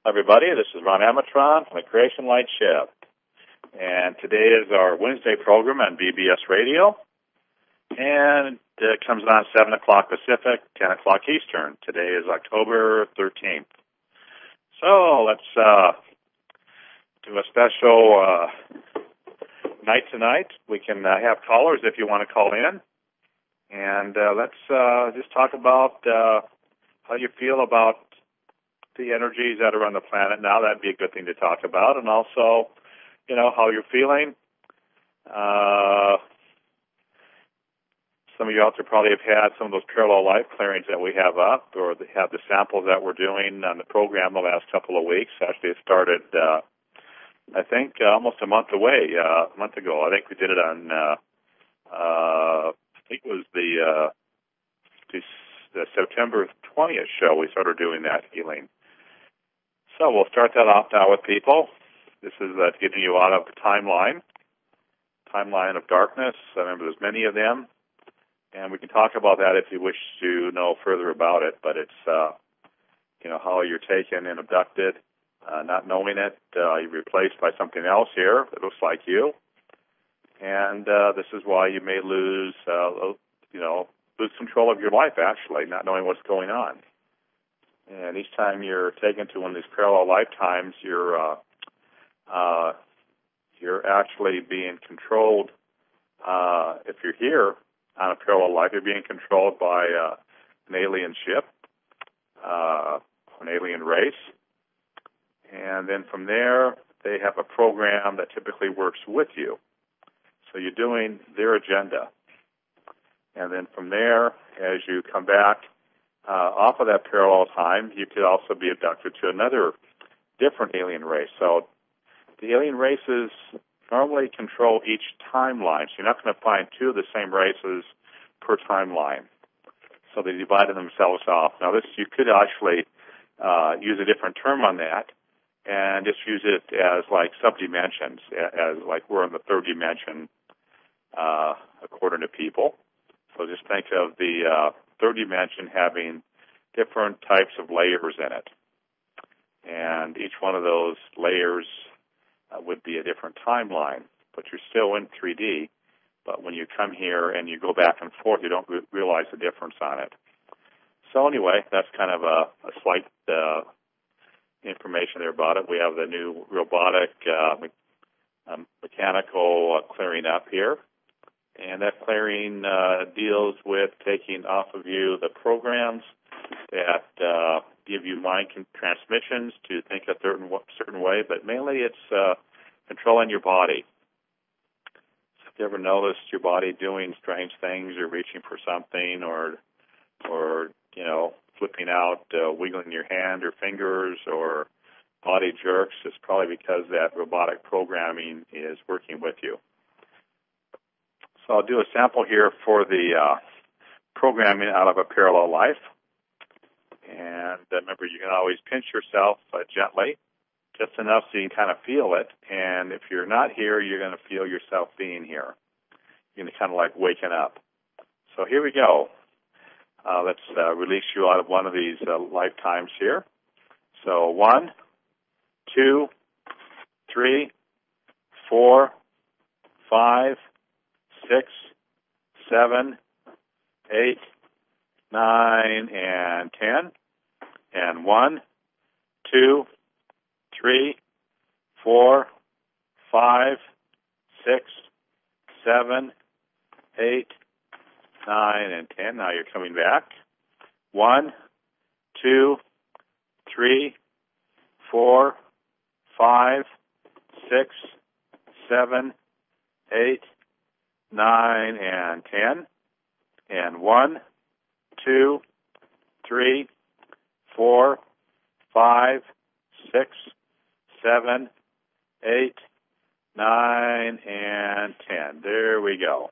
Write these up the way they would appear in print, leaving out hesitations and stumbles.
Everybody, this is Ron Amatron from the Creation Light Shift. And today is our Wednesday program on BBS Radio. And it comes on 7 o'clock Pacific, 10 o'clock Eastern. Today is October 13th. So let's do a special night tonight. We can have callers if you want to call in. And let's just talk about how you feel about the energies that are on the planet now. That'd be a good thing to talk about. And also, you know, how you're feeling. Some of you out there probably have had some of those parallel life clearings that we have up, or they have the samples that we're doing on the program the last couple of weeks. Actually, it started, I think, almost a month ago. I think we did it on, I think it was the September 20th show we started doing that healing. So we'll start that off now with people. This is getting you out of the timeline of darkness. I remember there's many of them, and we can talk about that if you wish to know further about it. But it's, how you're taken and abducted, not knowing it. You're replaced by something else here that looks like you. And this is why you may lose control of your life, actually, not knowing what's going on. And each time you're taken to one of these parallel lifetimes, you're actually being controlled. If you're here on a parallel life, you're being controlled by an alien ship, an alien race. And then from there, they have a program that typically works with you. So you're doing their agenda. And then from there, as you come back off of that parallel time, you could also be abducted to another different alien race. So the alien races normally control each timeline. So you're not going to find two of the same races per timeline. So they divided themselves off. Now, this you could actually use a different term on that and just use it as like subdimensions, as like we're in the third dimension according to people. So just think of the third dimension having different types of layers in it. And each one of those layers would be a different timeline, but you're still in 3D. But when you come here and you go back and forth, you don't realize the difference on it. So anyway, that's kind of a slight information there about it. We have the new robotic mechanical clearing up here. And that clearing deals with taking off of you the programs that give you mind transmissions to think a certain way, but mainly it's controlling your body. So if you ever noticed your body doing strange things, or reaching for something, or flipping out, wiggling your hand or fingers, or body jerks, it's probably because that robotic programming is working with you. So I'll do a sample here for the programming out of a parallel life. And remember, you can always pinch yourself gently, just enough so you can kind of feel it. And if you're not here, you're going to feel yourself being here. You're going to kind of like waking up. So here we go. Let's release you out of one of these lifetimes here. So 1, 2, 3, 4, 5, 6, 7, 8, 9, and 10. And 1, 2, 3, 4, 5, 6, 7, 8, 9, and 10. Now you're coming back. 1, 2, 3, 4, 5, 6, 7, 8, 9, and 10. And 1, 2, 3, 4, 5, 6, 7, 8, 9, and 10. There we go.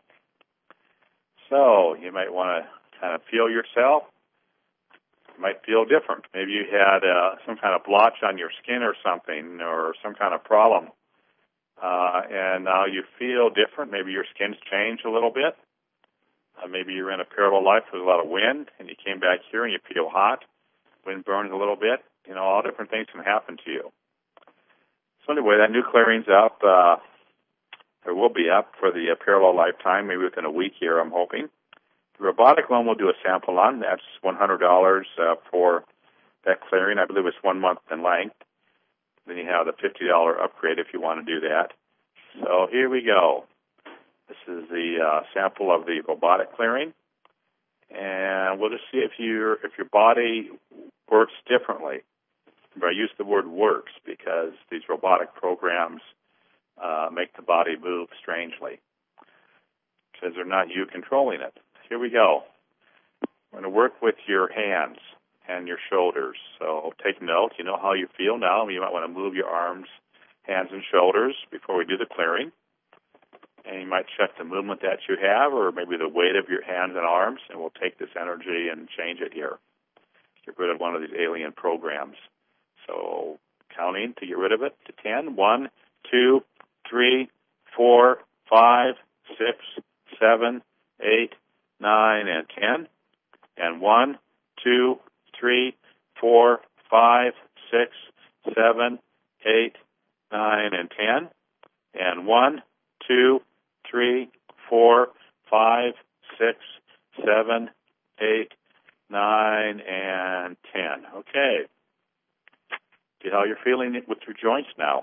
So you might want to kind of feel yourself. You might feel different. Maybe you had some kind of blotch on your skin or something, or some kind of problem. And now you feel different. Maybe your skin's changed a little bit. Maybe you're in a parallel life with a lot of wind, and you came back here and you feel hot. Wind burns a little bit. all different things can happen to you. So anyway, that new clearing's up, or will be up for the parallel lifetime, maybe within a week here, I'm hoping. The robotic one we'll do a sample on. That's $100 for that clearing. I believe it's 1 month in length. Then you have the $50 upgrade if you want to do that. So here we go. This is the sample of the robotic clearing, and we'll just see if your body works differently. I use the word works because these robotic programs make the body move strangely because they're not you controlling it. Here we go. We're going to work with your hands and your shoulders. So take note. You know how you feel now. You might want to move your arms, hands, and shoulders before we do the clearing. And you might check the movement that you have or maybe the weight of your hands and arms, and we'll take this energy and change it here. Get rid of one of these alien programs. So counting to get rid of it to 10. 1, 2, 3, 4, 5, 6, 7, 8, 9, and 10. And 1, 2, 3, 4, 5, 6, 7, 8, 9, and 10. And 1, 2, 3, 4, 5, 6, 7, 8, 9, and 10. Okay. See how you're feeling it with your joints now.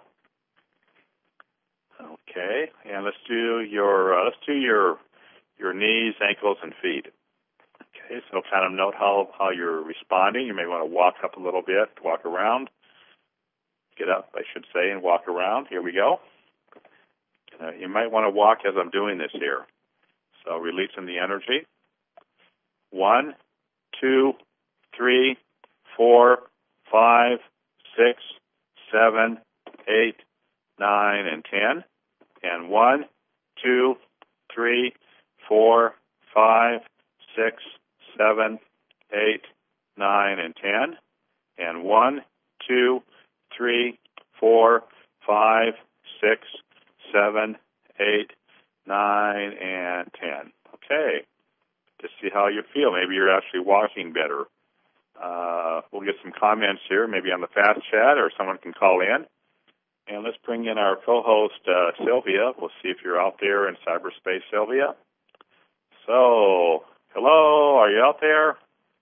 Okay, and let's do your knees, ankles, and feet. Okay, so kind of note how you're responding. You may want to walk up a little bit, walk around. Get up, I should say, and walk around. Here we go. You might want to walk as I'm doing this here. So releasing the energy. 1, 2, 3, 4, 5, 6, 7, 8, 9, and 10. And 1, 2, 3, 4, 5, 6, 7, 8, 9, and 10. And 1, 2, 3, 4, 5, 6, 7, 8, 9, and 10. Okay. Just see how you feel. Maybe you're actually walking better. We'll get some comments here, maybe on the fast chat, or someone can call in. And let's bring in our co-host, Sylvia. We'll see if you're out there in cyberspace, Sylvia. So, hello, are you out there?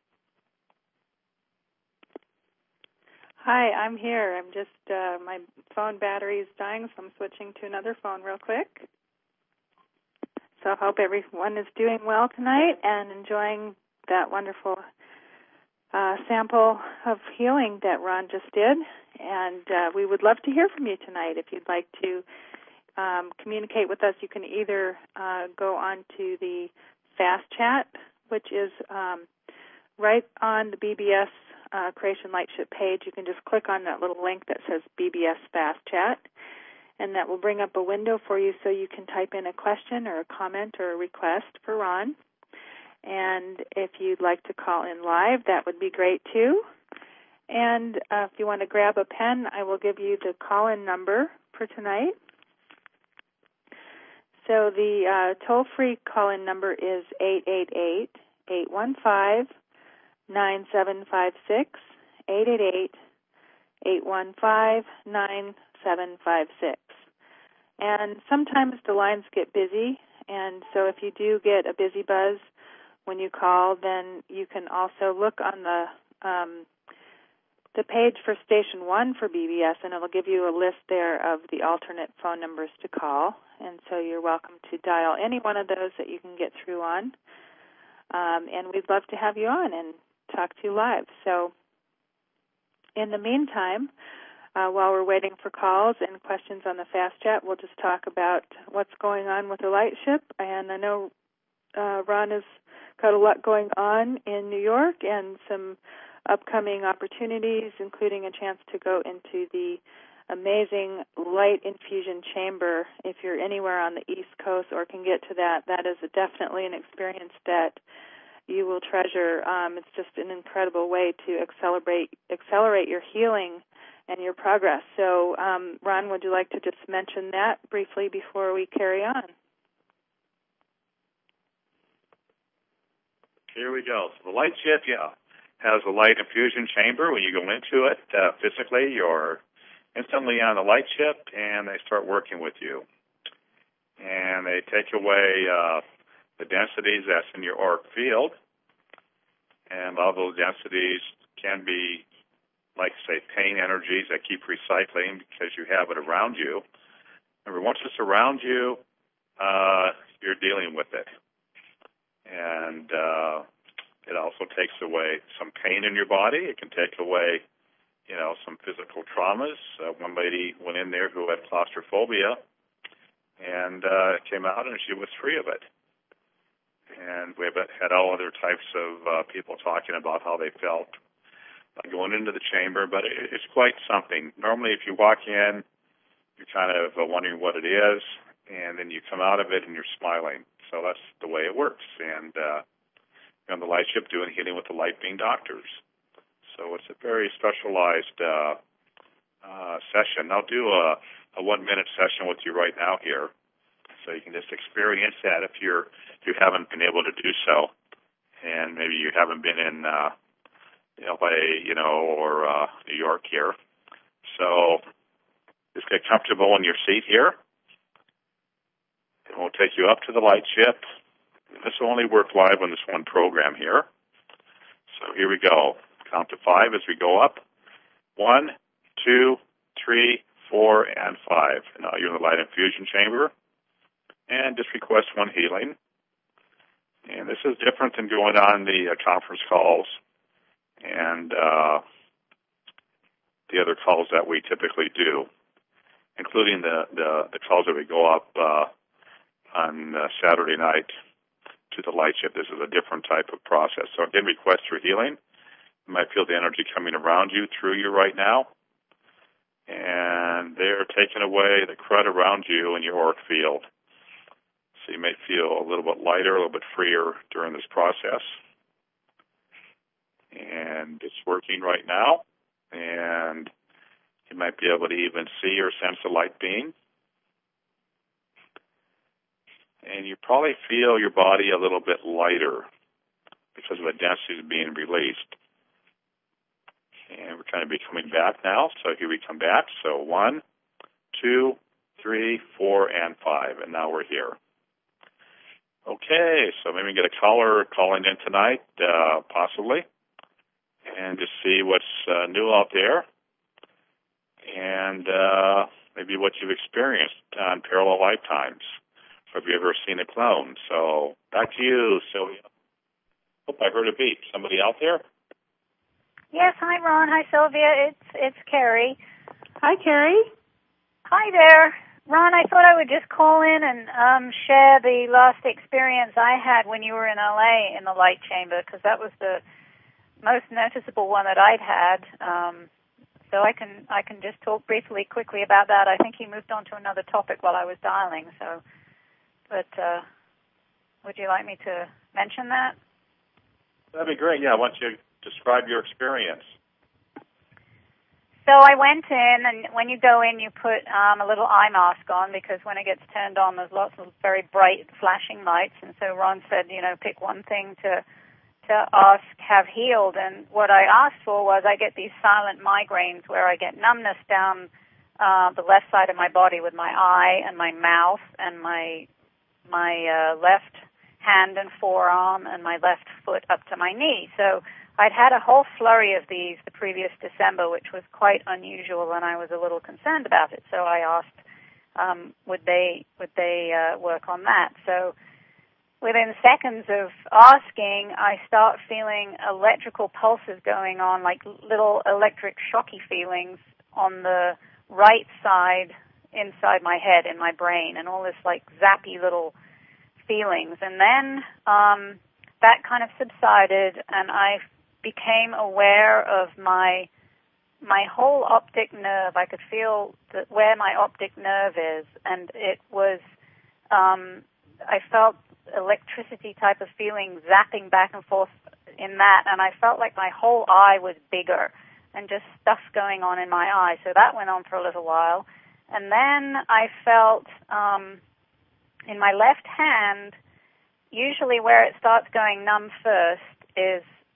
Hi, I'm here. I'm just, my phone battery is dying, so I'm switching to another phone real quick. So I hope everyone is doing well tonight and enjoying that wonderful sample of healing that Ron just did. And we would love to hear from you tonight. If you'd like to communicate with us, you can either go on to the Fast Chat, which is right on the BBS Creation Lightship page. You can just click on that little link that says BBS Fast Chat, and that will bring up a window for you so you can type in a question or a comment or a request for Ron. And if you'd like to call in live, that would be great too. And if you want to grab a pen, I will give you the call-in number for tonight. So the toll-free call-in number is 888-815-9756, 888-815-9756. And sometimes the lines get busy, and so if you do get a busy buzz when you call, then you can also look on the page for Station 1 for BBS, and it'll give you a list there of the alternate phone numbers to call. And so you're welcome to dial any one of those that you can get through on. And we'd love to have you on and talk to you live. So in the meantime, while we're waiting for calls and questions on the Fast Chat, we'll just talk about what's going on with the Lightship. And I know Ron has got a lot going on in New York and some upcoming opportunities, including a chance to go into the amazing light infusion chamber. If you're anywhere on the East Coast or can get to that, that is definitely an experience that you will treasure. It's just an incredible way to accelerate your healing and your progress. So, Ron, would you like to just mention that briefly before we carry on? Here we go. So the Lightship, has a light infusion chamber. When you go into it physically, you're instantly on the light chip, and they start working with you. And they take away the densities that's in your auric field. And all those densities can be, like, say, pain energies that keep recycling because you have it around you. Remember, once it's around you, you're dealing with it. And it also takes away some pain in your body. It can take away, some physical traumas. One lady went in there who had claustrophobia and came out and she was free of it. And we've had all other types of people talking about how they felt by going into the chamber, but it's quite something. Normally, if you walk in, you're kind of wondering what it is, and then you come out of it and you're smiling. So that's the way it works. And on the light ship, doing healing with the light being doctors. So it's a very specialized session. I'll do a 1-minute session with you right now here, so you can just experience that if you haven't been able to do so, and maybe you haven't been in LA, or New York here. So just get comfortable in your seat here. And we'll take you up to the light ship. This will only work live on this one program here. So here we go. Count to 5 as we go up. 1, 2, 3, 4, and 5. And now you're in the light infusion chamber. And just request one healing. And this is different than going on the conference calls and the other calls that we typically do, including the calls that we go up on Saturday night to the light ship. This is a different type of process. So again, request for healing. You might feel the energy coming around you, through you right now. And they're taking away the crud around you in your auric field. So you may feel a little bit lighter, a little bit freer during this process. And it's working right now. And you might be able to even see or sense a light beam. And you probably feel your body a little bit lighter because of the density being released. And we're going to be coming back now. So here we come back. So 1, 2, 3, 4, and 5. And now we're here. Okay, so maybe get a caller calling in tonight, possibly, and just see what's new out there, and maybe what you've experienced on Parallel Lifetimes. Have you ever seen a clone? So back to you, Sylvia. Hope I heard a beep. Somebody out there? Yes, hi, Ron. Hi, Sylvia. It's Carrie. Hi, Carrie. Hi there. Ron, I thought I would just call in and share the last experience I had when you were in LA in the light chamber, because that was the most noticeable one that I'd had. So I can just talk briefly, quickly about that. I think he moved on to another topic while I was dialing. So, but would you like me to mention that? That'd be great. Yeah, why don't you describe your experience? So I went in, and when you go in, you put a little eye mask on, because when it gets turned on, there's lots of very bright flashing lights. And so Ron said, pick one thing to ask have healed. And what I asked for was, I get these silent migraines where I get numbness down the left side of my body with my eye and my mouth and my left hand and forearm and my left foot up to my knee. So I'd had a whole flurry of these the previous December, which was quite unusual, and I was a little concerned about it. So I asked, would they work on that? So within seconds of asking, I start feeling electrical pulses going on, like little electric shocky feelings on the right side inside my head, in my brain, and all this like zappy little feelings. And then that kind of subsided, and I became aware of my whole optic nerve. I could feel where my optic nerve is, and it was, I felt electricity type of feeling zapping back and forth in that, and I felt like my whole eye was bigger and just stuff going on in my eye. So that went on for a little while. And then I felt in my left hand, usually where it starts going numb first is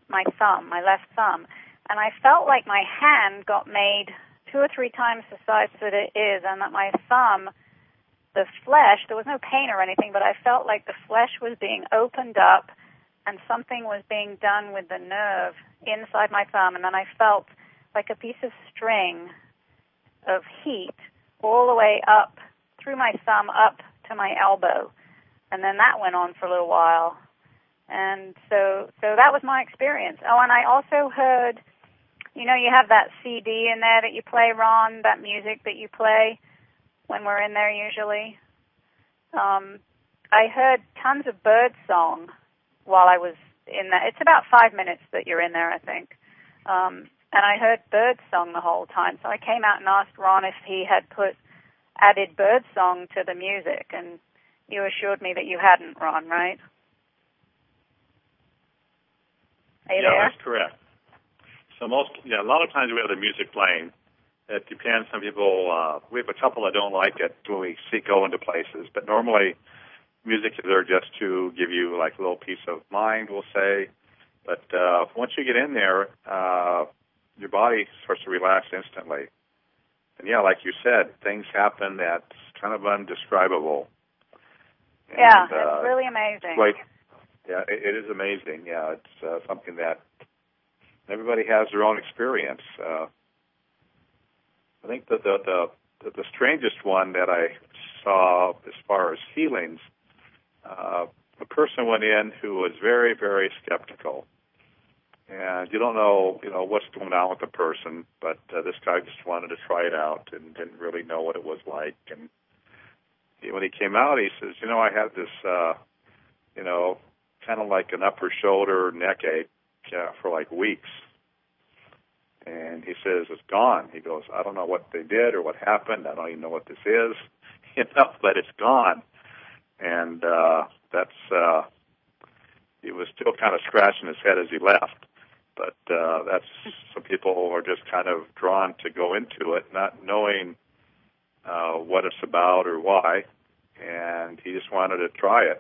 my thumb, my left thumb, and I felt like my hand got made 2 or 3 times the size that it is, and that my thumb, the flesh, there was no pain or anything, but I felt like the flesh was being opened up and something was being done with the nerve inside my thumb, and then I felt like a piece of string of heat all the way up through my thumb up to my elbow, and then that went on for a little while. And so that was my experience. Oh, and I also heard, you know, you have that CD in there that you play, Ron, that music that you play when we're in there usually. I heard tons of bird song while I was in there. It's about 5 minutes that you're in there, I think. And I heard bird song the whole time. So I came out and asked Ron if he had added bird song to the music, and you assured me that you hadn't, Ron, right? Are you there? That's correct. So a lot of times we have the music playing. It depends. Some people, we have a couple that don't like it when we go into places, but normally music is there just to give you like a little peace of mind, we'll say. But once you get in there, your body starts to relax instantly. And yeah, like you said, things happen that's kind of undescribable. And, yeah, it's really amazing. Yeah, it is amazing. Yeah, it's something that everybody has their own experience. I think that the strangest one that I saw as far as healings, a person went in who was very, very skeptical. And you don't know, what's going on with the person, but this guy just wanted to try it out and didn't really know what it was like. And when he came out, he says, I had this, kind of like an upper shoulder neck ache for like weeks. And he says, it's gone. He goes, I don't know what they did or what happened. I don't even know what this is, but it's gone. And he was still kind of scratching his head as he left. But that's some people are just kind of drawn to go into it, not knowing what it's about or why. And he just wanted to try it.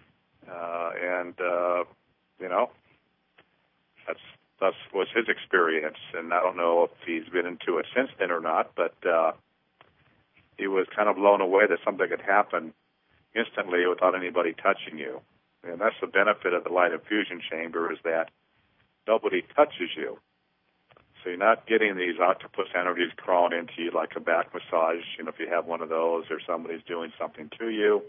That was his experience, and I don't know if he's been into it since then or not, but he was kind of blown away that something could happen instantly without anybody touching you. And that's the benefit of the light infusion chamber, is that nobody touches you. So you're not getting these octopus energies crawling into you like a back massage, if you have one of those, or somebody's doing something to you.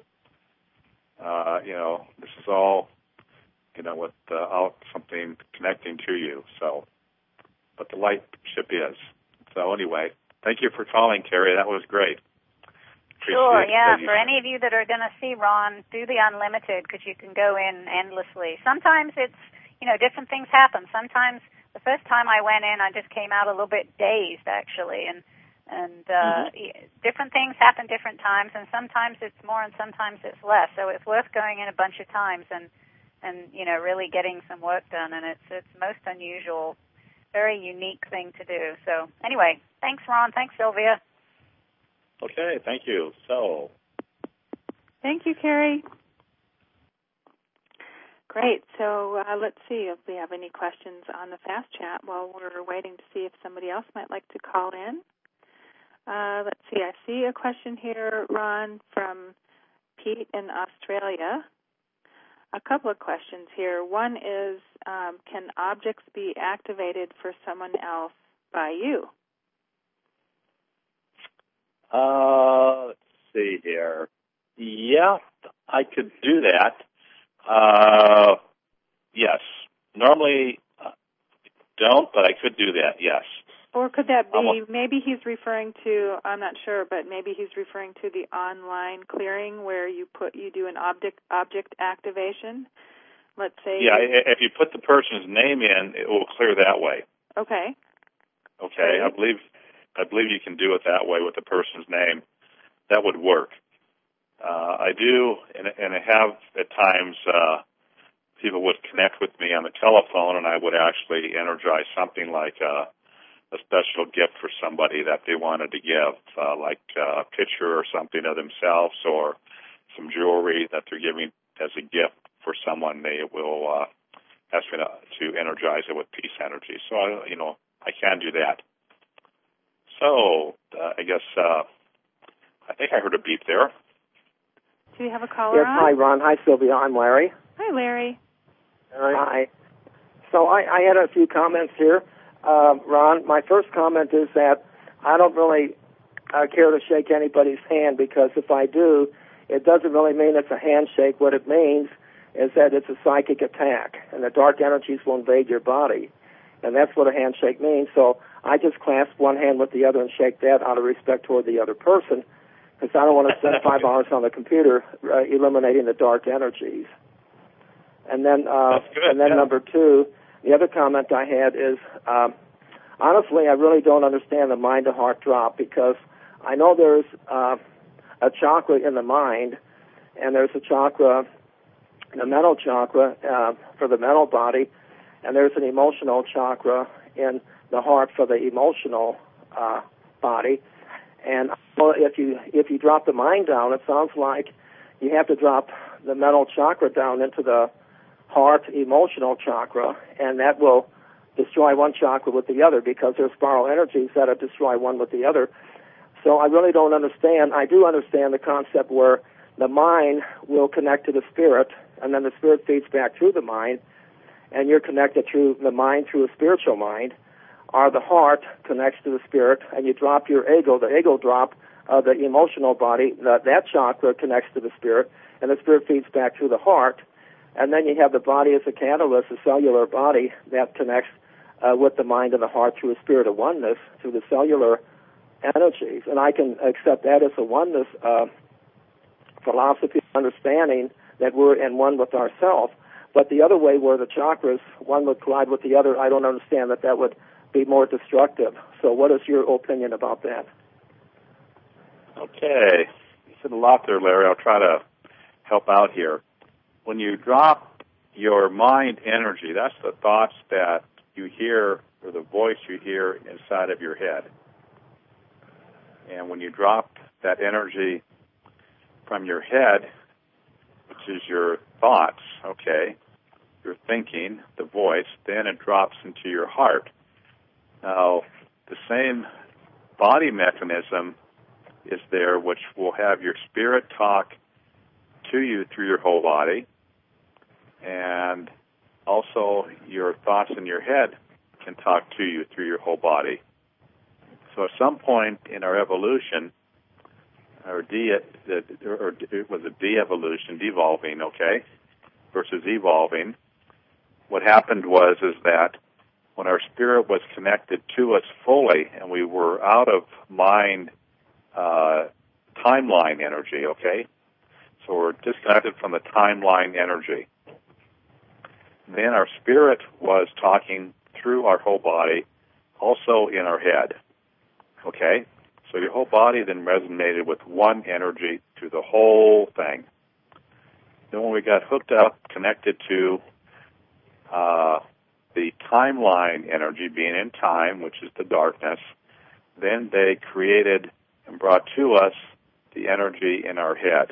This is all, without something connecting to you. So, but the light ship is. So anyway, thank you for calling, Carrie. That was great. Sure, yeah. For any of you that are going to see Ron, do the unlimited, because you can go in endlessly. Sometimes it's, different things happen. Sometimes the first time I went in, I just came out a little bit dazed, actually, and different things happen different times, and sometimes it's more and sometimes it's less. So it's worth going in a bunch of times and really getting some work done. And it's most unusual, very unique thing to do. So anyway, thanks, Ron. Thanks, Sylvia. Okay, thank you. So, thank you, Carrie. Great. So let's see if we have any questions on the fast chat while we're waiting to see if somebody else might like to call in. Let's see. I see a question here, Ron, from Pete in Australia. A couple of questions here. One is, can objects be activated for someone else by you? Let's see here. Yeah, I could do that. Yes. Normally, don't, but I could do that, yes. Or could that be, maybe he's referring to, I'm not sure, but maybe he's referring to the online clearing where you do an object activation. Let's say. Yeah, if you put the person's name in, it will clear that way. Okay. Okay, I believe you can do it that way with the person's name. That would work. I do, and I have at times people would connect with me on the telephone, and I would actually energize something like a special gift for somebody that they wanted to give, like a picture or something of themselves, or some jewelry that they're giving as a gift for someone. They will That's going to energize it with peace energy. So, I can do that. So, I guess, I think I heard a beep there. Do we have a caller Yes, on? hi, Ron. Hi, Sylvia. I'm Larry. Hi, Larry. Hi. So I had a few comments here. Ron, my first comment is that I don't really care to shake anybody's hand, because if I do, it doesn't really mean it's a handshake. What it means is that it's a psychic attack, and the dark energies will invade your body. And that's what a handshake means. So I just clasp one hand with the other and shake that out of respect toward the other person, because I don't want to spend 5 hours on the computer eliminating the dark energies. And then, number two, the other comment I had is, honestly, I really don't understand the mind-to-heart drop, because I know there's a chakra in the mind, and there's a chakra, the mental chakra for the mental body, and there's an emotional chakra in the heart for the emotional body. And if you drop the mind down, it sounds like you have to drop the mental chakra down into the heart emotional chakra, and that will destroy one chakra with the other, because there's spiral energies that destroy one with the other. So I really don't understand. I do understand the concept where the mind will connect to the spirit, and then the spirit feeds back through the mind, and you're connected through the mind through a spiritual mind, or the heart connects to the spirit, and you drop your ego, the ego drop of the emotional body, that chakra connects to the spirit, and the spirit feeds back through the heart, and then you have the body as a catalyst, a cellular body that connects with the mind and the heart through a spirit of oneness, through the cellular energies. And I can accept that as a oneness philosophy, understanding that we're in one with ourselves. But the other way, where the chakras, one would collide with the other, I don't understand that would be more destructive. So what is your opinion about that? Okay. You said a lot there, Larry. I'll try to help out here. When you drop your mind energy, that's the thoughts that you hear, or the voice you hear inside of your head. And when you drop that energy from your head, which is your thoughts, okay, your thinking, the voice, then it drops into your heart. Now, the same body mechanism is there, which will have your spirit talk to you through your whole body, and also your thoughts in your head can talk to you through your whole body. So at some point in our evolution, it was a de-evolution, devolving, okay, versus evolving, what happened was that when our spirit was connected to us fully and we were out of mind timeline energy, okay, so we're disconnected from the timeline energy, then our spirit was talking through our whole body, also in our head, okay? So your whole body then resonated with one energy to the whole thing. Then when we got hooked up, connected to the timeline energy, being in time, which is the darkness, then they created and brought to us the energy in our head.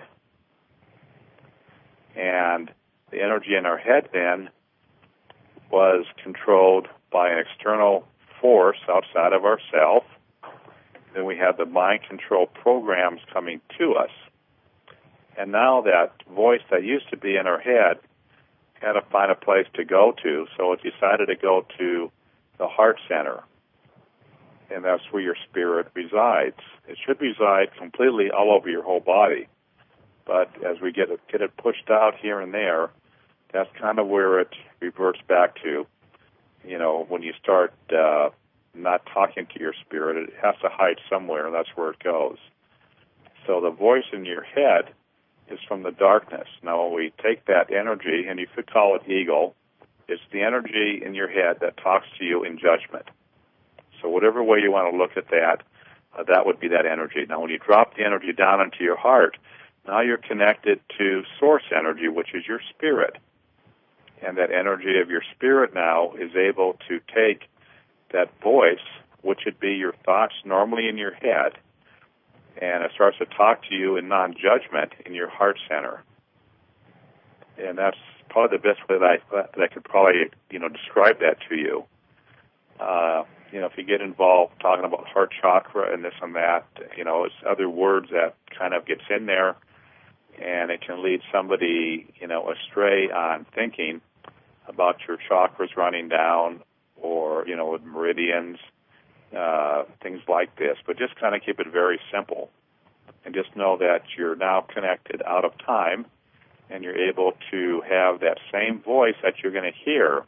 And the energy in our head then was controlled by an external force outside of ourselves. Then we have the mind control programs coming to us. And now that voice that used to be in our head had to find a place to go to, so it decided to go to the heart center. And that's where your spirit resides. It should reside completely all over your whole body. But as we get it pushed out here and there, that's kind of where it reverts back to. You know, when you start not talking to your spirit, it has to hide somewhere, and that's where it goes. So the voice in your head is from the darkness. Now, when we take that energy, and you could call it ego, it's the energy in your head that talks to you in judgment. So whatever way you want to look at that, that would be that energy. Now, when you drop the energy down into your heart, now you're connected to source energy, which is your spirit. And that energy of your spirit now is able to take that voice, which would be your thoughts normally in your head, and it starts to talk to you in non-judgment in your heart center. And that's probably the best way that I could probably, describe that to you. If you get involved talking about heart chakra and this and that, it's other words that kind of gets in there, and it can lead somebody, astray on thinking about your chakras running down or, with meridians, things like this. But just kind of keep it very simple and just know that you're now connected out of time and you're able to have that same voice that you're going to hear,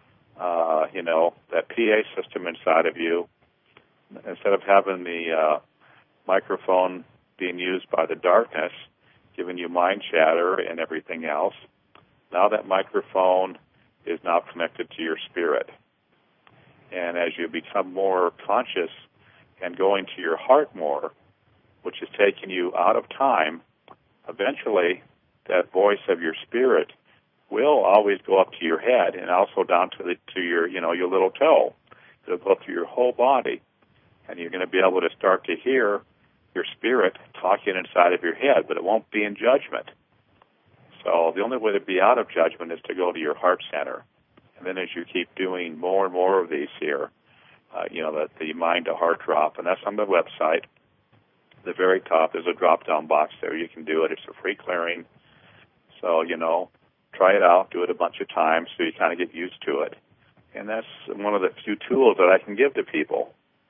that PA system inside of you. Instead of having the microphone being used by the darkness, giving you mind chatter and everything else, now that microphone is now connected to your spirit. And as you become more conscious and going to your heart more, which is taking you out of time, eventually that voice of your spirit will always go up to your head and also down to your your little toe. It'll go through your whole body, and you're going to be able to start to hear your spirit talking inside of your head, but it won't be in judgment. So the only way to be out of judgment is to go to your heart center. And then as you keep doing more and more of these here, the mind to heart drop, and that's on the website. The very top is a drop-down box there. You can do it. It's a free clearing. So, try it out. Do it a bunch of times so you kind of get used to it. And that's one of the few tools that I can give to people,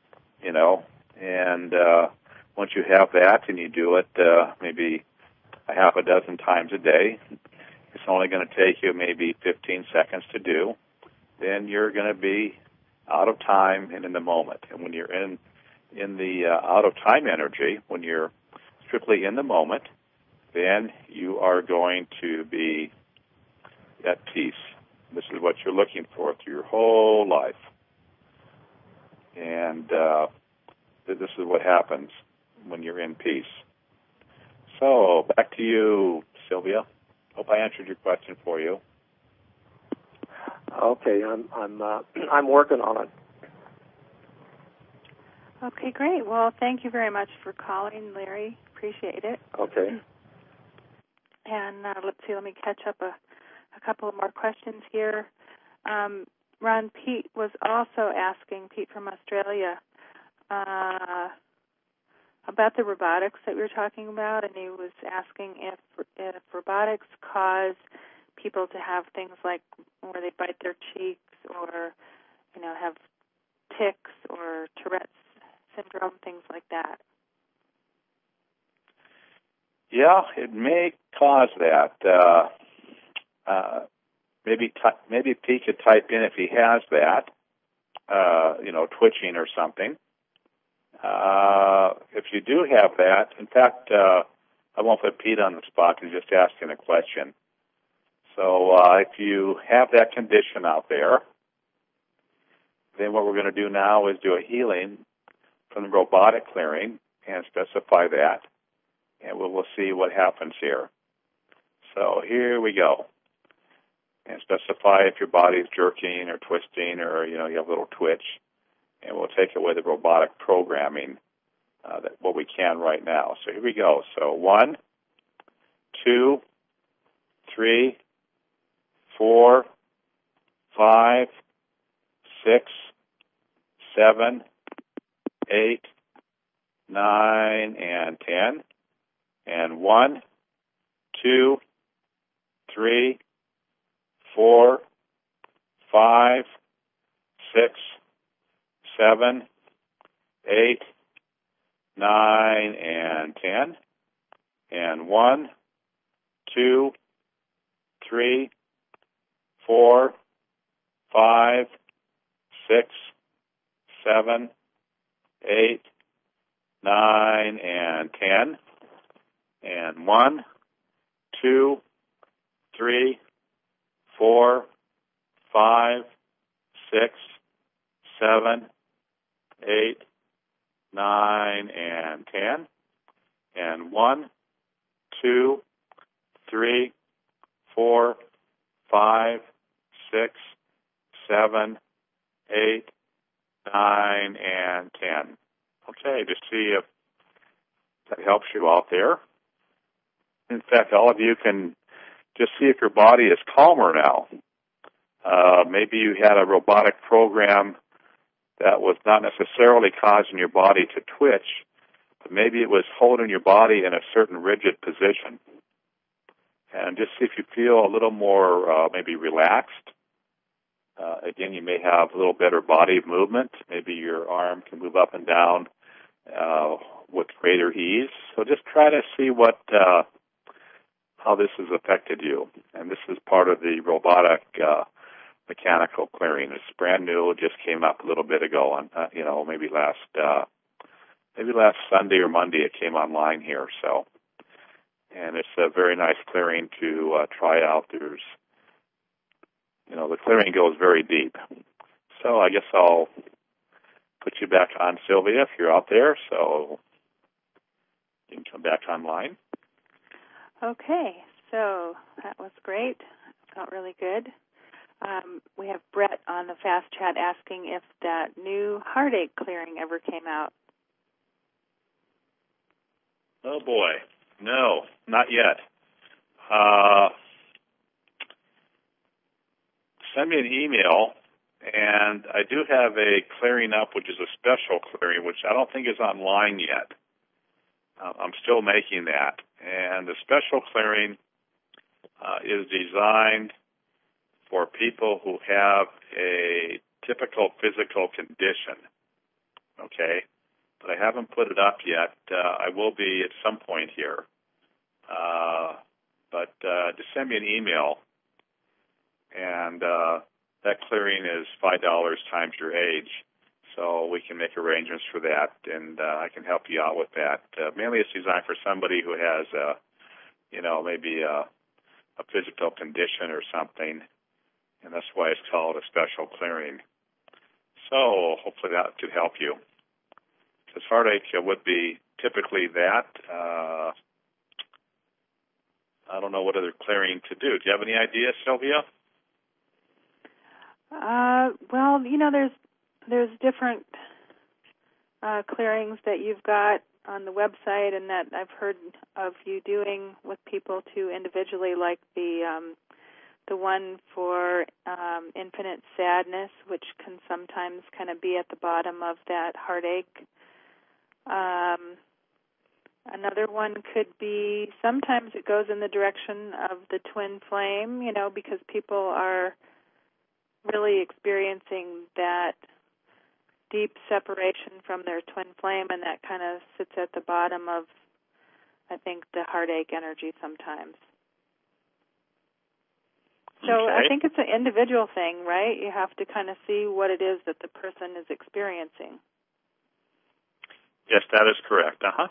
And once you have that and you do it maybe a half a dozen times a day, it's only going to take you maybe 15 seconds to do. Then you're going to be out of time and in the moment. And when you're in the out of time energy, when you're strictly in the moment, then you are going to be at peace. This is what you're looking for through your whole life. And this is what happens when you're in peace. So, back to you, Sylvia. Hope I answered your question for you. Okay, I'm working on it. Okay, great. Well, thank you very much for calling, Larry. Appreciate it. Okay. And let's see, let me catch up a couple of more questions here. Ron, Pete was also asking, Pete from Australia, about the robotics that we were talking about, and he was asking if robotics cause people to have things like where they bite their cheeks or, have tics or Tourette's syndrome, things like that. Yeah, it may cause that. Maybe Pete could type in if he has that, twitching or something. If you do have that, in fact, I won't put Pete on the spot because he's just asking a question. So if you have that condition out there, then what we're going to do now is do a healing from the robotic clearing and specify that, and we'll see what happens here. So here we go. And specify if your body is jerking or twisting or, you have a little twitch. And we'll take away the robotic programming, what we can right now. So here we go. So 1, 2, 3, 4, 5, 6, 7, 8, 9, and 10. And 1, 2, 3, 4, 5, 6, 7, 8, 9, and 10. And 1, 2, 3, 4, 5, 6, 7, 8, 9, and 10. And 1, 2, 3, 4, 5, 6, 7, 8, 9, and 10. And 1, 2, 3, 4, 5, 6, 7, 8, 9, and 10. Okay, to see if that helps you out there. In fact, all of you can just see if your body is calmer now. Maybe you had a robotic program that was not necessarily causing your body to twitch, but maybe it was holding your body in a certain rigid position. And just see if you feel a little more maybe relaxed. Again, you may have a little better body movement. Maybe your arm can move up and down with greater ease. So just try to see how this has affected you. And this is part of the robotic mechanical clearing. It's brand new. It just came up a little bit ago, on maybe last Sunday or Monday it came online here. So, and it's a very nice clearing to try out. There's, the clearing goes very deep. So I guess I'll put you back on, Sylvia, if you're out there. So you can come back online. Okay, so that was great. Felt really good. We have Brett on the Fast Chat asking if that new heartache clearing ever came out. Oh, boy. No, not yet. Send me an email, and I do have a clearing up, which is a special clearing, which I don't think is online yet. I'm still making that. And the special clearing is designed for people who have a typical physical condition, okay? But I haven't put it up yet. I will be at some point here. But just send me an email, and that clearing is $5 times your age, so we can make arrangements for that, and I can help you out with that. Mainly it's designed for somebody who has, maybe a physical condition or something, and that's why it's called a special clearing. So hopefully that could help you. Because heartache would be typically that. I don't know what other clearing to do. Do you have any idea, Sylvia? Well, there's different clearings that you've got on the website, and that I've heard of you doing with people too individually, like the one for infinite sadness, which can sometimes kind of be at the bottom of that heartache. Another one could be, sometimes it goes in the direction of the twin flame, because people are really experiencing that deep separation from their twin flame, and that kind of sits at the bottom of, I think, the heartache energy sometimes. So okay. I think it's an individual thing, right? You have to kind of see what it is that the person is experiencing. Yes, that is correct. Uh-huh.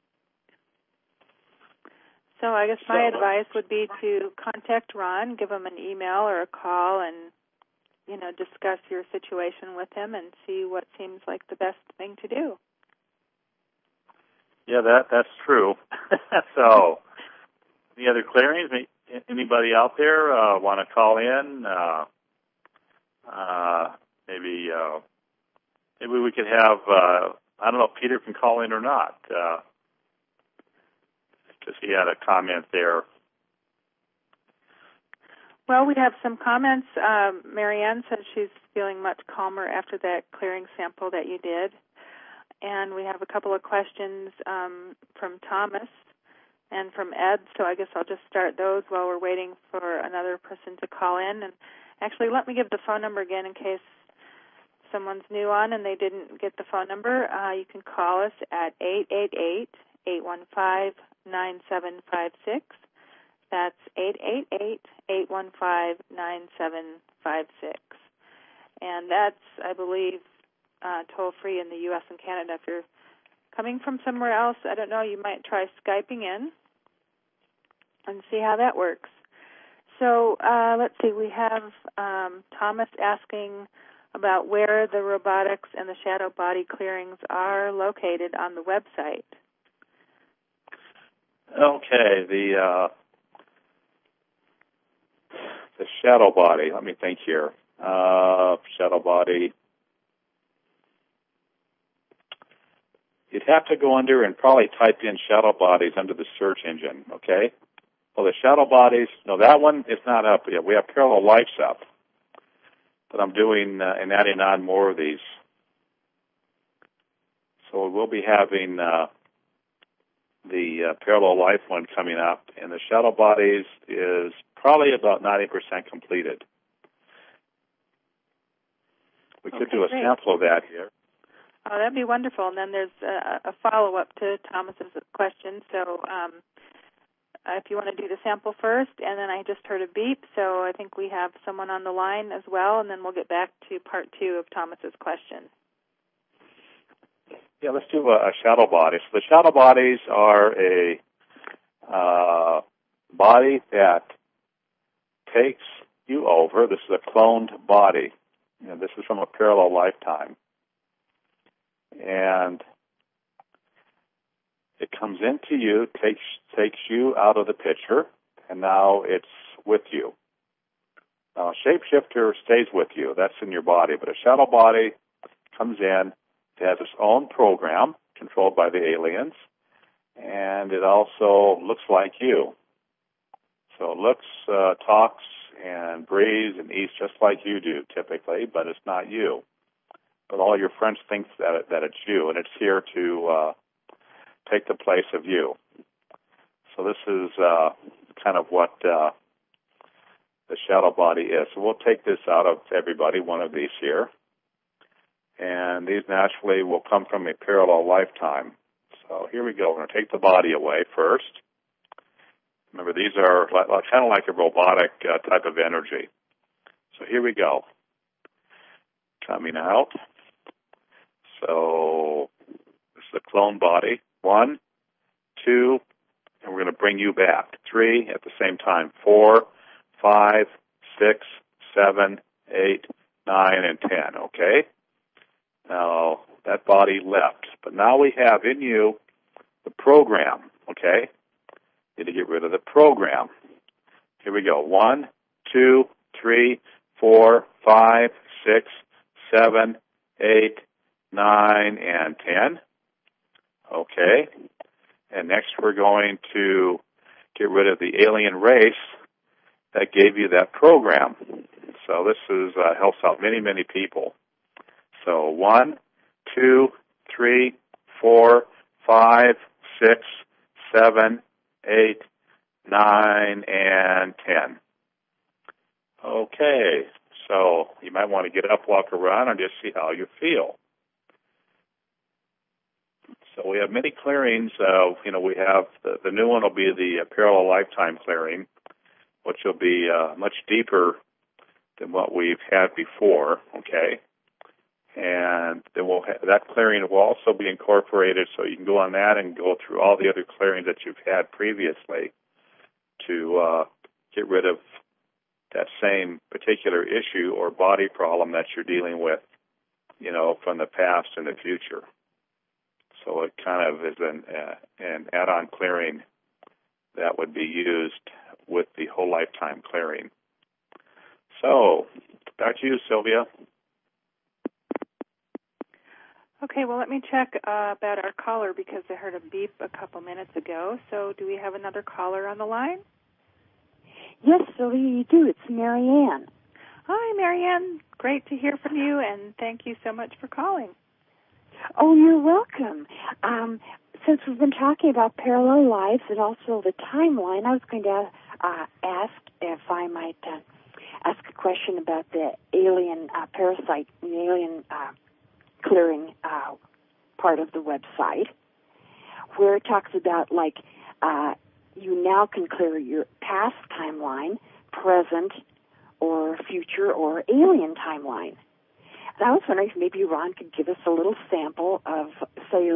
So I guess my advice would be to contact Ron, give him an email or a call, and discuss your situation with him and see what seems like the best thing to do. Yeah, that's true. So, any other clearings? Anybody out there want to call in? Maybe we could have. I don't know if Peter can call in or not, because he had a comment there. Well, we have some comments. Marianne said she's feeling much calmer after that clearing sample that you did. And we have a couple of questions from Thomas and from Ed, so I guess I'll just start those while we're waiting for another person to call in. And actually, let me give the phone number again in case someone's new on and they didn't get the phone number. You can call us at 888-815-9756. That's 888-815-9756. And that's, I believe, toll-free in the U.S. and Canada. If you're coming from somewhere else, I don't know, you might try Skyping in and see how that works. So let's see, we have Thomas asking about where the robotics and the shadow body clearings are located on the website. Okay, the shadow body. Let me think here. Shadow body. You'd have to go under and probably type in shadow bodies under the search engine, okay? Well, the shadow bodies, no, that one is not up yet. We have parallel lives up. But I'm doing and adding on more of these. So we'll be having the parallel life one coming up, and the shadow bodies is probably about 90% completed. We could do a sample of that here. Oh, that'd be wonderful. And then there's a follow-up to Thomas's question. So if you want to do the sample first, and then I just heard a beep, so I think we have someone on the line as well, and then we'll get back to part 2 of Thomas's question. Yeah, let's do a shadow body. So the shadow bodies are a body that takes you over. This is a cloned body. You know, this is from a parallel lifetime. And it comes into you, takes you out of the picture, and now it's with you. Now, a shapeshifter stays with you. That's in your body. But a shadow body comes in. It has its own program controlled by the aliens, and it also looks like you. So it looks, talks, and breathes and eats just like you do typically, but it's not you. But all your friends think that it's you, and it's here to take the place of you. So this is kind of what the shadow body is. So we'll take this out of everybody, one of these here. And these naturally will come from a parallel lifetime. So here we go. We're going to take the body away first. Remember, these are kind of like a robotic type of energy. So here we go. Coming out. So this is a clone body. 1, 2, and we're going to bring you back. 3 at the same time. 4, 5, 6, 7, 8, 9, and 10. Okay? Now, that body left. But now we have in you the program, okay? Need to get rid of the program. Here we go. 1, 2, 3, 4, 5, 6, 7, 8, 9, and 10. Okay. And next we're going to get rid of the alien race that gave you that program. So this helps out many, many people. So 1, 2, 3, 4, 5, 6, 7, 8, 9, and 10. Okay, so you might want to get up, walk around, and just see how you feel. So we have many clearings. We have the new one will be the parallel lifetime clearing, which will be much deeper than what we've had before. Okay. And then that clearing will also be incorporated, so you can go on that and go through all the other clearings that you've had previously to get rid of that same particular issue or body problem that you're dealing with, from the past and the future. So it kind of is an add-on clearing that would be used with the whole lifetime clearing. So back to you, Sylvia. Okay, well, let me check about our caller because I heard a beep a couple minutes ago. So do we have another caller on the line? Yes, Sylvia, you do. It's Marianne. Hi, Marianne. Great to hear from you, and thank you so much for calling. Oh, you're welcome. Since we've been talking about parallel lives and also the timeline, I was going to ask if I might ask a question about the alien parasite, the alien clearing part of the website, where it talks about, you now can clear your past timeline, present, or future, or alien timeline. And I was wondering if maybe Ron could give us a little sample of, say,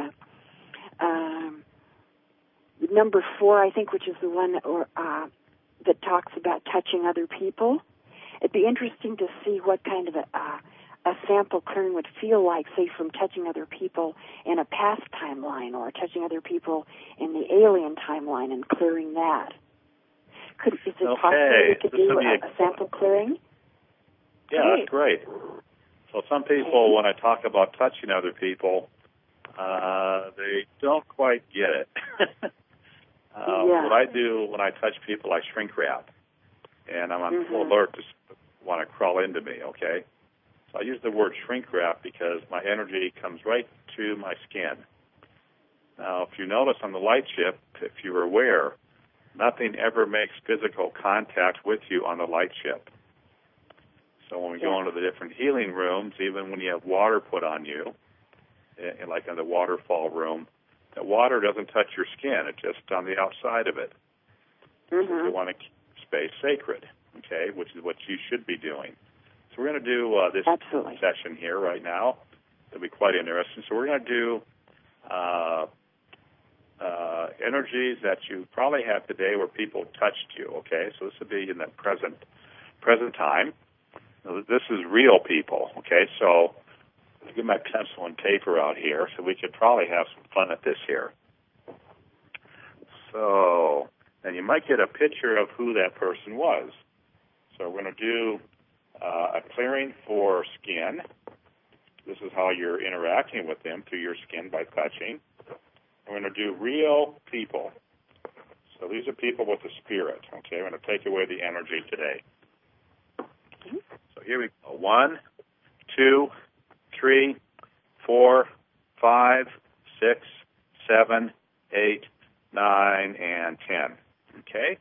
number 4, I think, which is the one that talks about touching other people. It'd be interesting to see what kind of a sample clearing would feel like, say, from touching other people in a past timeline or touching other people in the alien timeline and clearing that. Is it possible we could do a sample clearing? Yeah, that's great. So some people, when I talk about touching other people, they don't quite get it. What I do when I touch people, I shrink wrap, and I'm on full alert to want to crawl into me, okay? So I use the word shrink wrap because my energy comes right to my skin. Now, if you notice on the light ship, if you're aware, nothing ever makes physical contact with you on the light ship. So when we go into the different healing rooms, even when you have water put on you, like in the waterfall room, the water doesn't touch your skin. It's just on the outside of it. So you want to keep space sacred, okay, which is what you should be doing. So we're going to do this session here right now. It'll be quite interesting. So we're going to do energies that you probably have today where people touched you, okay? So this would be in the present time. Now, this is real people, okay? So I'll get my pencil and paper out here so we could probably have some fun at this here. So, and you might get a picture of who that person was. So we're going to do a clearing for skin. This is how you're interacting with them through your skin by touching. We're going to do real people. So these are people with a spirit, okay? We're going to take away the energy today. So here we go. 1, 2, 3, 4, 5, 6, 7, 8, 9, and 10. Okay?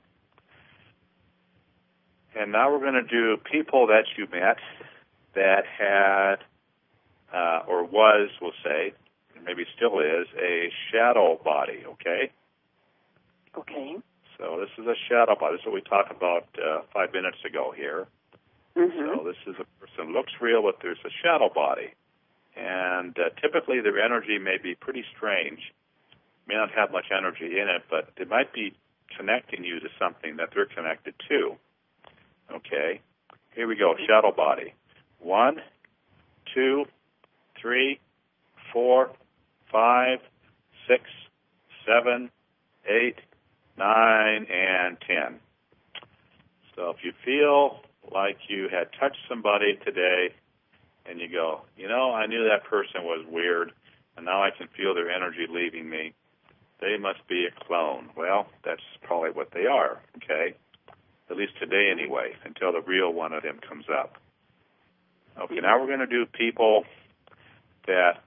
And now we're going to do people that you met that had, or was, we'll say, maybe still is, a shadow body, okay? Okay. So this is a shadow body. This is what we talked about 5 minutes ago here. So this is a person looks real, but there's a shadow body. And typically their energy may be pretty strange. May not have much energy in it, but it might be connecting you to something that they're connected to. Okay? Here we go, shadow body. 1, 2, 3, 4, 5, 6, 7, 8, 9, and 10. So if you feel like you had touched somebody today and you go, you know, I knew that person was weird, and now I can feel their energy leaving me. They must be a clone. Well, that's probably what they are, okay? At least today anyway, until the real one of them comes up. Okay, now we're going to do people that,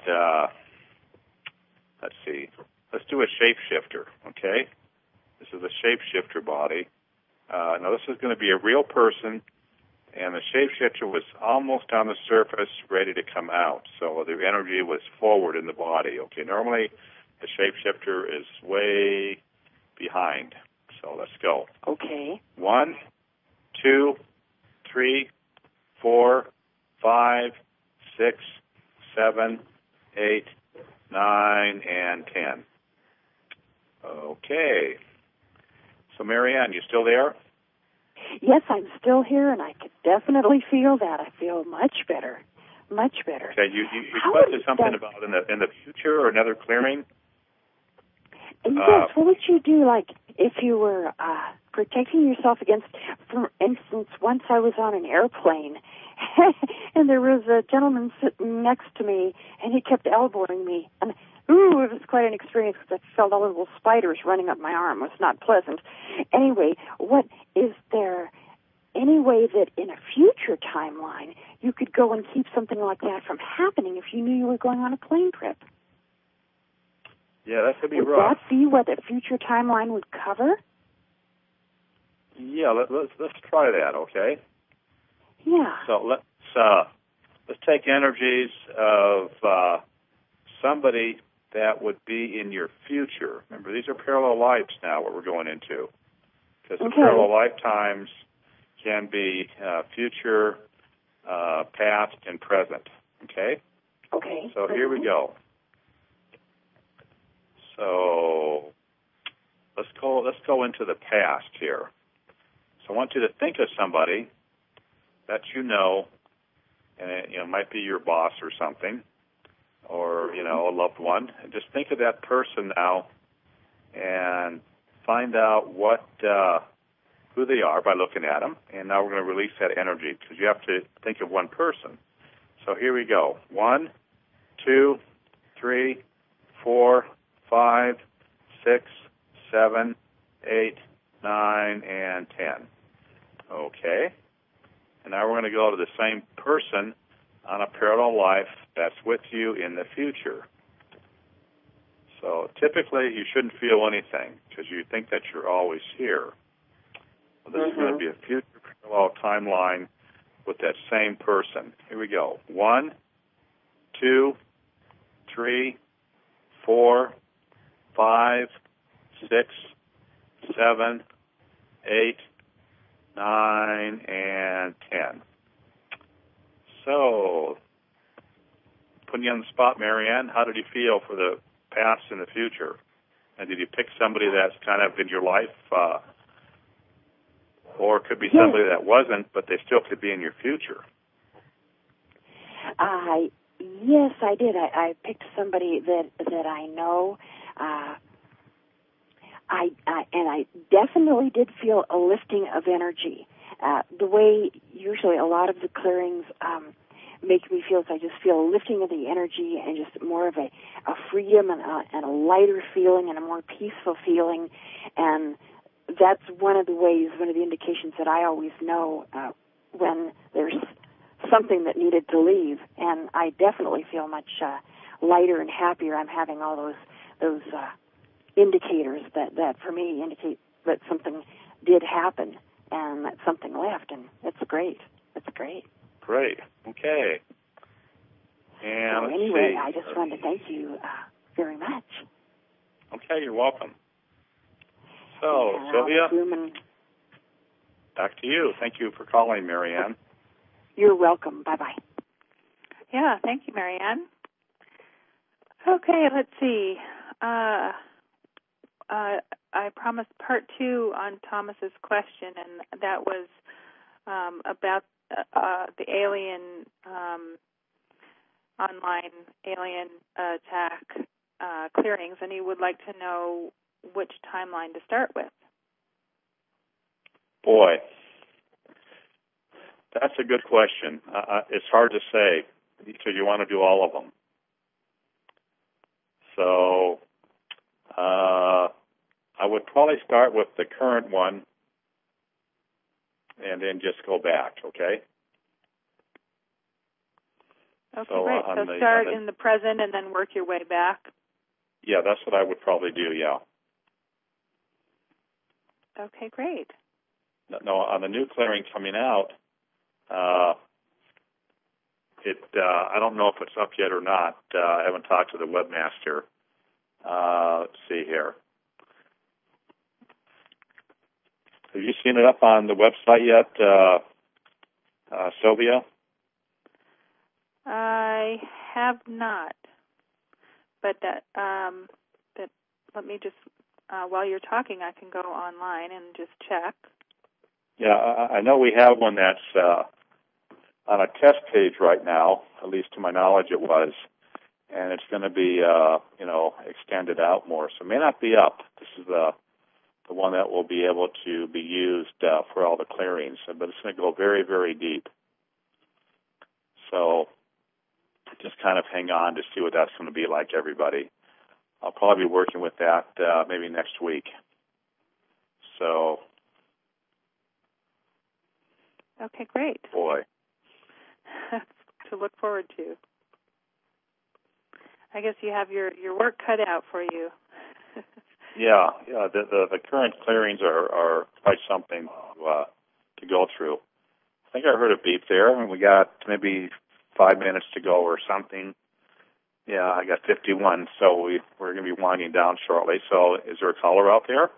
let's see, let's do a shapeshifter, okay? This is a shapeshifter body. Now this is going to be a real person, and the shapeshifter was almost on the surface, ready to come out. So the energy was forward in the body. Okay, normally the shapeshifter is way behind. So let's go. Okay. 1, 2, 3, 4, 5, 6, 7, 8, 9, and 10. Okay. So Marianne, you still there? Yes, I'm still here, and I could definitely feel that. I feel much better, much better. Okay, you questioned something about in the future or another clearing? Yes, what would you do, like, if you were protecting yourself against, for instance, once I was on an airplane, and there was a gentleman sitting next to me, and he kept elbowing me, and it was quite an experience because I felt all the little spiders running up my arm. It was not pleasant. Anyway, is there any way that in a future timeline you could go and keep something like that from happening if you knew you were going on a plane trip? Yeah, that could be rough. Would that be what a future timeline would cover? Yeah, let's try that, okay? Yeah. So let's take energies of somebody that would be in your future. Remember, these are parallel lives now, what we're going into. Because the parallel lifetimes can be future, past, and present. Okay? Okay. So here we go. So let's go into the past here. So I want you to think of somebody that you know, and it might be your boss or something, or a loved one. And just think of that person now, and find out who they are by looking at them. And now we're going to release that energy because you have to think of one person. So here we go. 1, 2, 3, 4, 5, 6, 7, 8, 9, and 10. Okay. And now we're going to go to the same person on a parallel life that's with you in the future. So typically you shouldn't feel anything because you think that you're always here. Well, this is going to be a future parallel timeline with that same person. Here we go. 1, 2, 3, 4, 5, 6, 7, 8, 9, and 10. So, putting you on the spot, Marianne, how did you feel for the past and the future? And did you pick somebody that's kind of in your life, or it could be somebody that wasn't, but they still could be in your future? Yes, I did. I picked somebody that I know. I definitely did feel a lifting of energy. The way usually a lot of the clearings make me feel is I just feel a lifting of the energy and just more of a freedom and a lighter feeling and a more peaceful feeling. And that's one of the indications that I always know when there's something that needed to leave. And I definitely feel much lighter and happier. I'm having all those indicators that for me indicate that something did happen and that something left, and it's great. It's great. Great. Okay. And so anyway, I just wanted to thank you very much. Okay, you're welcome. So, Sylvia, back to you. Thank you for calling, Marianne. You're welcome. Bye-bye. Yeah, thank you, Marianne. Okay, let's see. I promised part 2 on Thomas's question, and that was about the alien online alien attack clearings, and he would like to know which timeline to start with. Boy, that's a good question. It's hard to say because you want to do all of them. So I would probably start with the current one and then just go back, okay? Okay, so, great. So start in the present and then work your way back? Yeah, that's what I would probably do, yeah. Okay, great. No, on the new clearing coming out, I don't know if it's up yet or not. I haven't talked to the webmaster. Let's see here. Have you seen it up on the website yet, Sylvia? I have not. But let me just, while you're talking, I can go online and just check. Yeah, I know we have one that's on a test page right now, at least to my knowledge it was, and it's going to be, extended out more. So it may not be up. This is the one that will be able to be used for all the clearings, but it's going to go very, very deep. So just kind of hang on to see what that's going to be like, everybody. I'll probably be working with that maybe next week. So. Okay, great. Boy. To look forward to. I guess you have your work cut out for you. Yeah. The current clearings are quite something to go through. I think I heard a beep there, and we got maybe 5 minutes to go or something. Yeah, I got 51, so we're going to be winding down shortly. So is there a caller out there?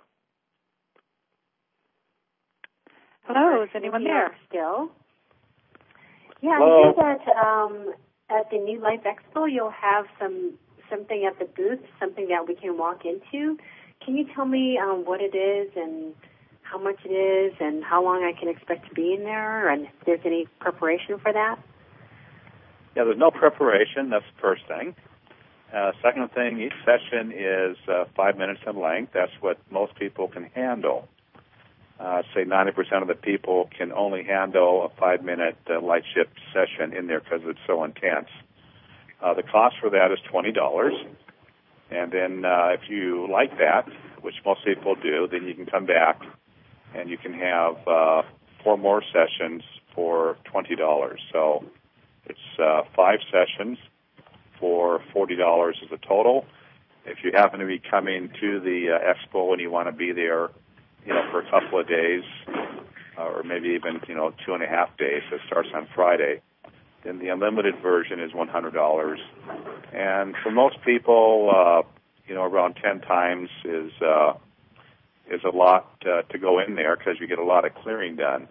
Hello, is anyone there? Still? Yeah, Hello? I hear that at the New Life Expo you'll have something at the booth, something that we can walk into. Can you tell me what it is and how much it is and how long I can expect to be in there and if there's any preparation for that? Yeah, there's no preparation. That's the first thing. Second thing, each session is 5 minutes in length. That's what most people can handle. Say 90% of the people can only handle a 5-minute light shift session in there because it's so intense. The cost for that is $20. And then if you like that, which most people do, then you can come back and you can have 4 more sessions for $20. So it's 5 sessions for $40 as a total. If you happen to be coming to the expo and you want to be there, for a couple of days, or maybe even 2.5 days, it starts on Friday, then the unlimited version is $100. And for most people, around 10 times is a lot to go in there because you get a lot of clearing done.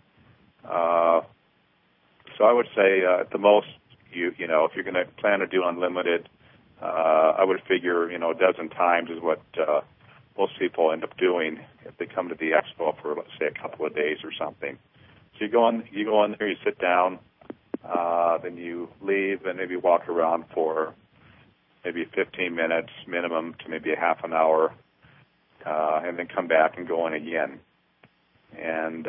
So I would say at the most, if you're going to plan to do unlimited, I would figure, a dozen times is what most people end up doing if they come to the expo for, let's say, a couple of days or something. So you go in there, you sit down, then you leave and maybe walk around for maybe 15 minutes minimum to maybe a half an hour, and then come back and go in again. And,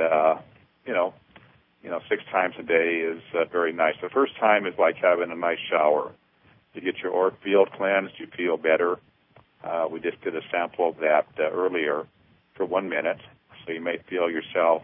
6 times a day is very nice. The first time is like having a nice shower. You get your auric field cleansed, you feel better. We just did a sample of that earlier for 1 minute, so you may feel yourself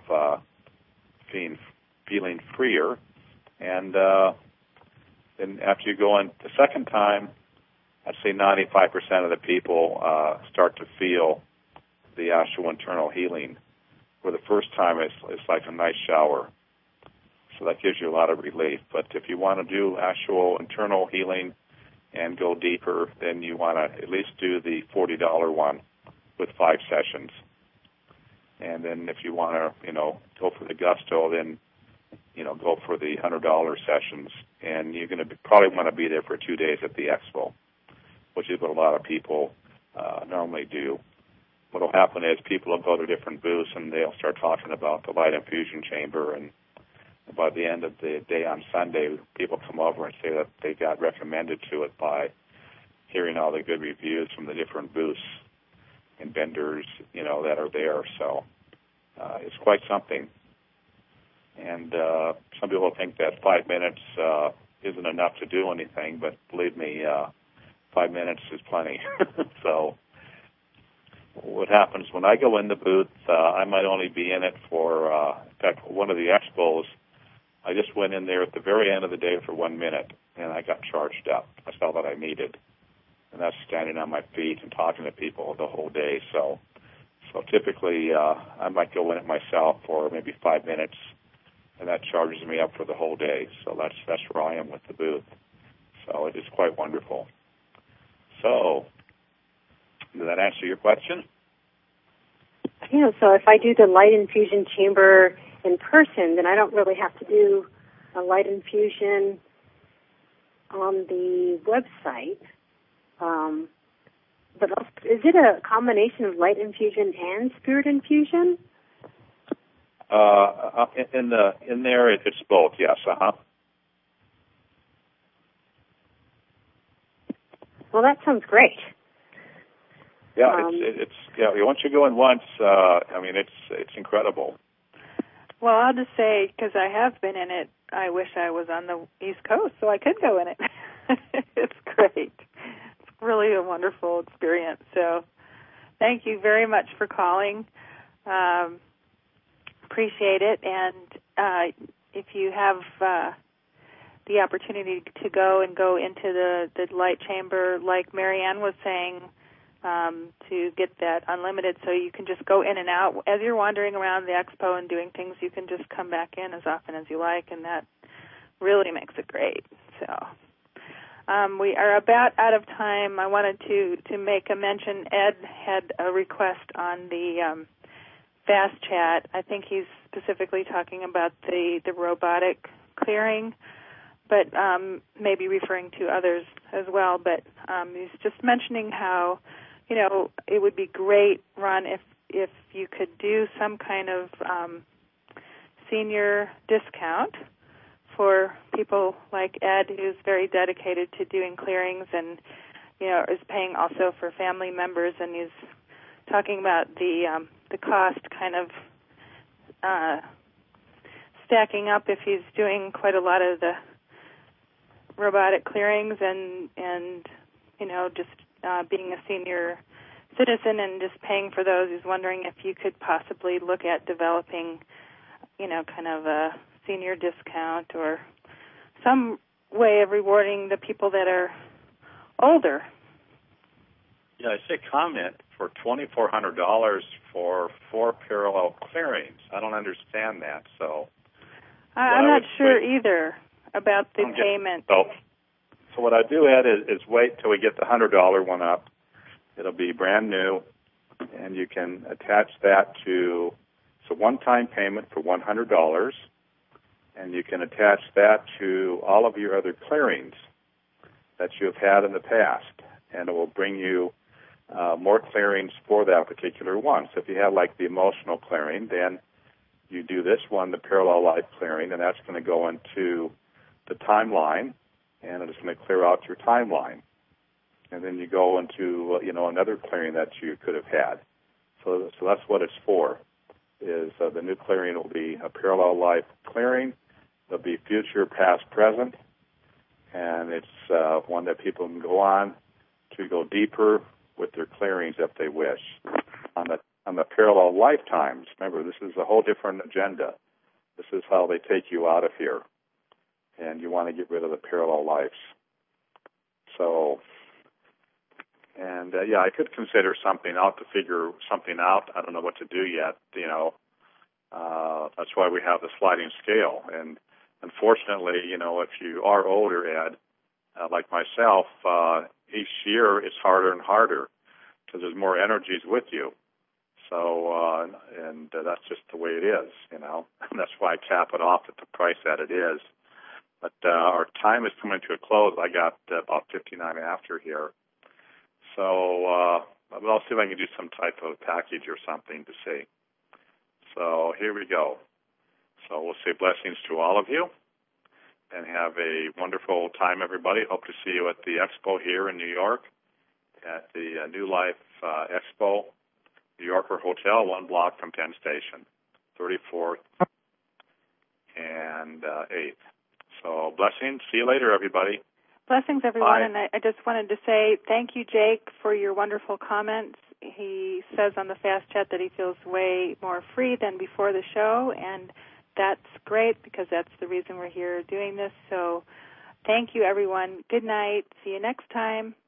feeling freer. And then after you go in the second time, I'd say 95% of the people start to feel the actual internal healing. Where the first time it's like a nice shower. So that gives you a lot of relief. But if you want to do actual internal healing and go deeper, then you want to at least do the $40 one with 5 sessions. And then if you want to, go for the gusto, then, go for the $100 sessions. And you're going to probably want to be there for 2 days at the expo, which is what a lot of people normally do. What will happen is people will go to different booths and they'll start talking about the light infusion chamber, and by the end of the day on Sunday, people come over and say that they got recommended to it by hearing all the good reviews from the different booths and vendors, that are there. So it's quite something. And some people think that 5 minutes isn't enough to do anything, but believe me, 5 minutes is plenty. So what happens when I go in the booth, I might only be in it for, in fact, one of the expos, I just went in there at the very end of the day for 1 minute, and I got charged up. That's all that I needed. And that's standing on my feet and talking to people the whole day. So typically, I might go in it myself for maybe 5 minutes, and that charges me up for the whole day. So that's where I am with the booth. So it is quite wonderful. So, did that answer your question? So if I do the light infusion chamber in person, then I don't really have to do a light infusion on the website. But is it a combination of light infusion and spirit infusion? In there, it's both. Yes. Well, that sounds great. Yeah, it's once you go in once, it's incredible. Well, I'll just say, because I have been in it, I wish I was on the East Coast so I could go in it. It's great. It's really a wonderful experience. So thank you very much for calling. Appreciate it. And if you have the opportunity to go into the light chamber, like Marianne was saying, to get that unlimited, so you can just go in and out. As you're wandering around the expo and doing things, you can just come back in as often as you like, and that really makes it great. So we are about out of time. I wanted to make a mention. Ed had a request on the Fast Chat. I think he's specifically talking about the robotic clearing, but maybe referring to others as well. But he's just mentioning how, it would be great, Ron, if you could do some kind of senior discount for people like Ed, who's very dedicated to doing clearings and, is paying also for family members. And he's talking about the cost kind of stacking up if he's doing quite a lot of the robotic clearings and just being a senior citizen and just paying for those is wondering if you could possibly look at developing, kind of a senior discount or some way of rewarding the people that are older. Yeah, I say comment for $2,400 for 4 parallel clearings. I don't understand that, so... I'm not sure either about the payment. So what I do, Ed, is wait till we get the $100 one up. It'll be brand new, and you can attach that to... It's a one-time payment for $100, and you can attach that to all of your other clearings that you've had in the past, and it will bring you more clearings for that particular one. So if you have like the emotional clearing, then you do this one, the parallel life clearing, and that's going to go into the timeline, and it's going to clear out your timeline. And then you go into another clearing that you could have had. So that's what it's for. Is the new clearing will be a parallel life clearing. There'll be future, past, present, and it's one that people can go on to go deeper with their clearings if they wish. On the parallel lifetimes, remember, this is a whole different agenda. This is how they take you out of here, and you want to get rid of the parallel lives. So, and I could consider something out to figure something out. I don't know what to do yet. That's why we have the sliding scale. And unfortunately, if you are older, Ed, like myself, each year it's harder and harder because there's more energies with you. So, and that's just the way it is, And that's why I cap it off at the price that it is. But our time is coming to a close. I got about 59 after here. So I'll see if I can do some type of package or something to see. So here we go. So we'll say blessings to all of you and have a wonderful time, everybody. Hope to see you at the expo here in New York at the New Life Expo, New Yorker Hotel, 1 block from Penn Station, 34th and 8th. So blessings. See you later, everybody. Blessings, everyone. Bye. And I just wanted to say thank you, Jake, for your wonderful comments. He says on the Fast Chat that he feels way more free than before the show, and that's great because that's the reason we're here doing this. So thank you, everyone. Good night. See you next time.